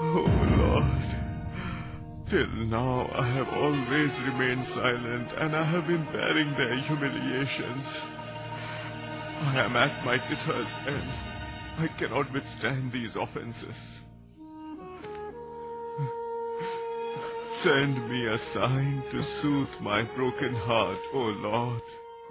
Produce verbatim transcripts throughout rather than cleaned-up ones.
Oh Lord, till now I have always remained silent, and I have been bearing their humiliations. I am at my wit's end. I cannot withstand these offenses. Send me a sign to soothe my broken heart, O Lord.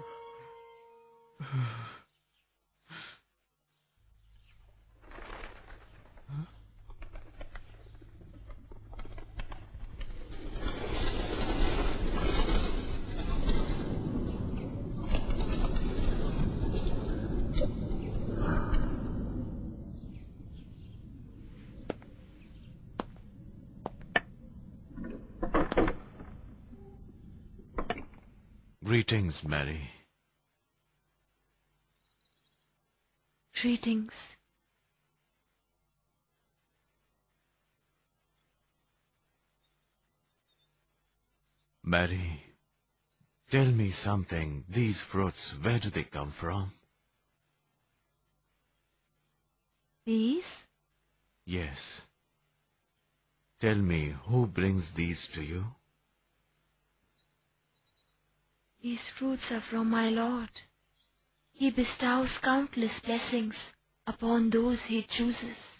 Greetings, Mary. Greetings. Mary, tell me something. These fruits, where do they come from? These? Yes. Tell me, who brings these to you? These fruits are from my Lord. He bestows countless blessings upon those he chooses.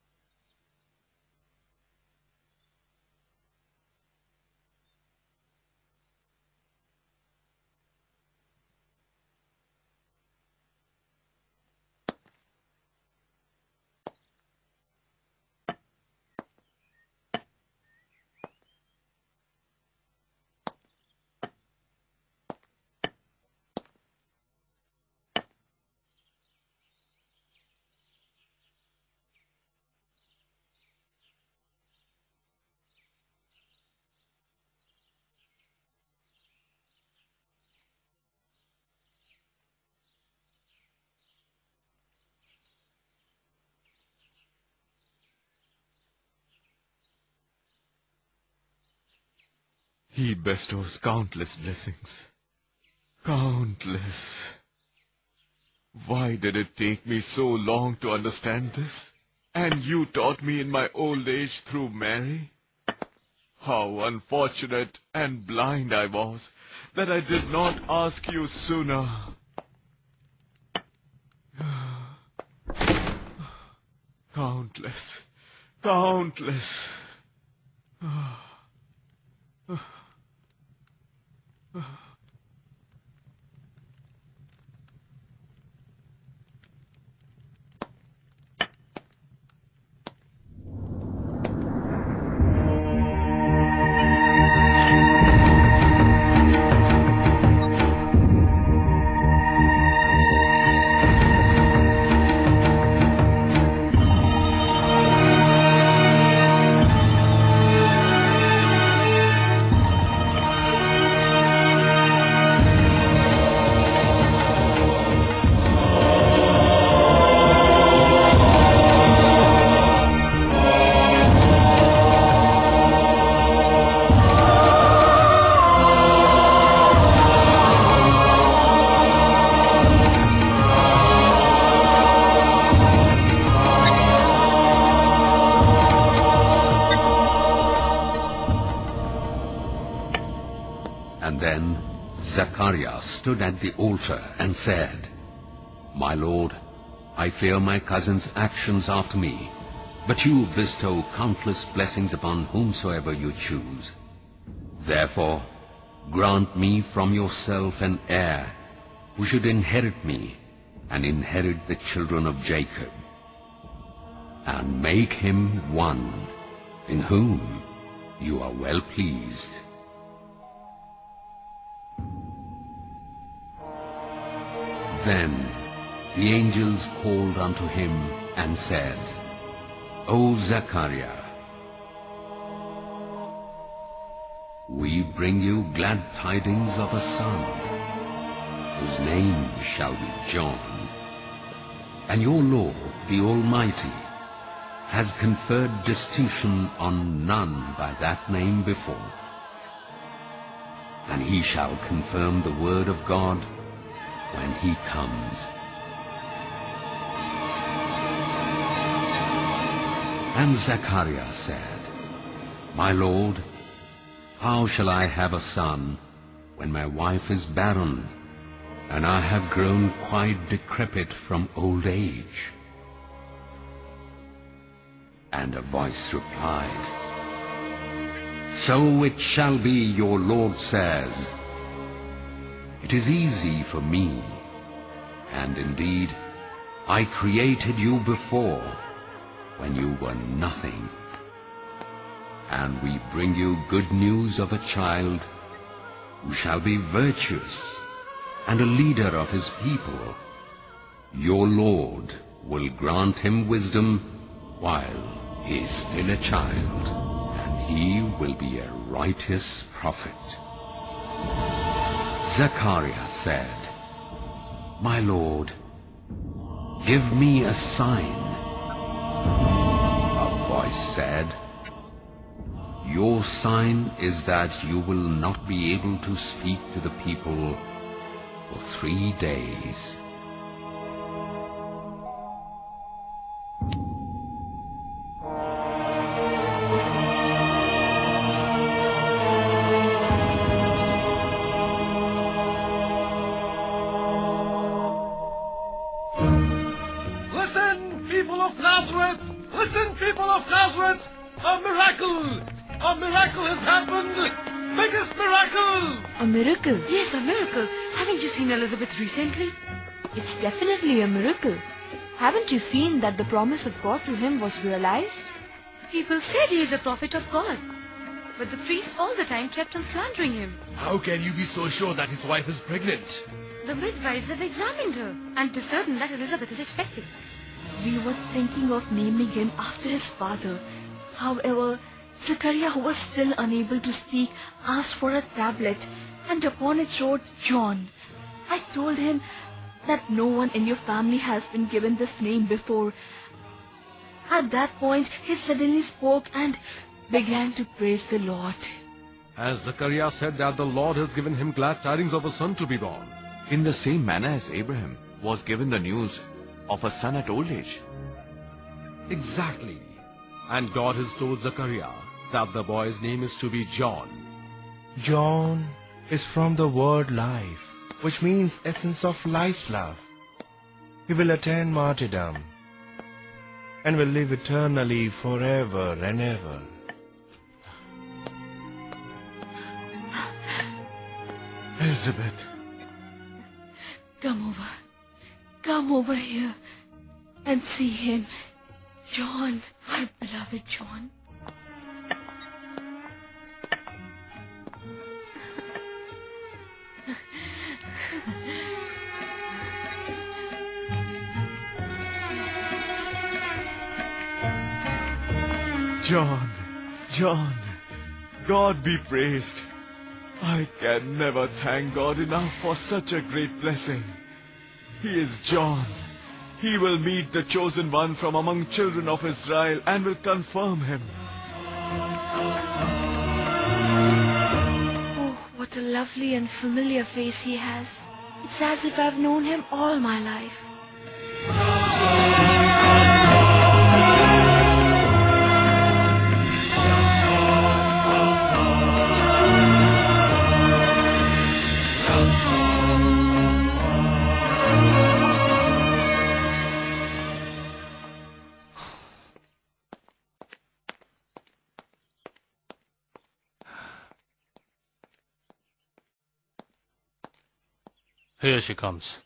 He bestows countless blessings. Countless. Why did it take me so long to understand this? And you taught me in my old age through Mary? How unfortunate and blind I was that I did not ask you sooner. Countless, countless. And then Zachariah stood at the altar and said, My Lord, I fear my cousin's actions after me, but you bestow countless blessings upon whomsoever you choose. Therefore, grant me from yourself an heir, who should inherit me, and inherit the children of Jacob, and make him one, in whom you are well pleased. Then the angels called unto him and said, O Zachariah, we bring you glad tidings of a son, whose name shall be John. And your Lord, the Almighty, has conferred distinction on none by that name before. And he shall confirm the word of God when he comes. And Zechariah said, My Lord, how shall I have a son when my wife is barren, and I have grown quite decrepit from old age? And a voice replied, So it shall be, your Lord says, It is easy for me, and indeed I created you before, when you were nothing. And we bring you good news of a child who shall be virtuous and a leader of his people. Your Lord will grant him wisdom while he is still a child, and he will be a righteous prophet. Zechariah said, My Lord, give me a sign. A voice said, Your sign is that you will not be able to speak to the people for three days. Listen, people of Nazareth! Listen, people of Nazareth! A miracle! A miracle has happened! Biggest miracle! A miracle? Yes, a miracle. Haven't you seen Elizabeth recently? It's definitely a miracle. Haven't you seen that the promise of God to him was realized? People said he is a prophet of God. But the priest all the time kept on slandering him. How can you be so sure that his wife is pregnant? The midwives have examined her, and it is certain that Elizabeth is expecting. We were thinking of naming him after his father. However, Zechariah, who was still unable to speak, asked for a tablet, and upon it wrote John. I told him that no one in your family has been given this name before. At that point, he suddenly spoke and began to praise the Lord. As Zechariah said that the Lord has given him glad tidings of a son to be born. In the same manner as Abraham was given the news of a son at old age. Exactly. And God has told Zechariah that the boy's name is to be John. John is from the word life, which means essence of life's love. He will attain martyrdom and will live eternally forever and ever. Elizabeth. Come over. Come over here and see him. John, our beloved John. John, John, God be praised. I can never thank God enough for such a great blessing. He is John. He will meet the chosen one from among children of Israel and will confirm him. Oh, what a lovely and familiar face he has. It's as if I've known him all my life. Here she comes.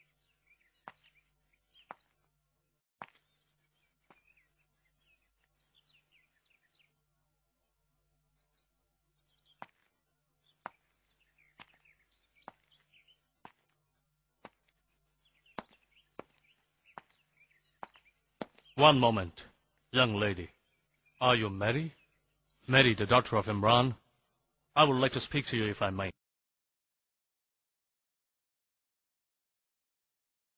One moment, young lady. Are you Mary? Mary, the daughter of Imran? I would like to speak to you if I may.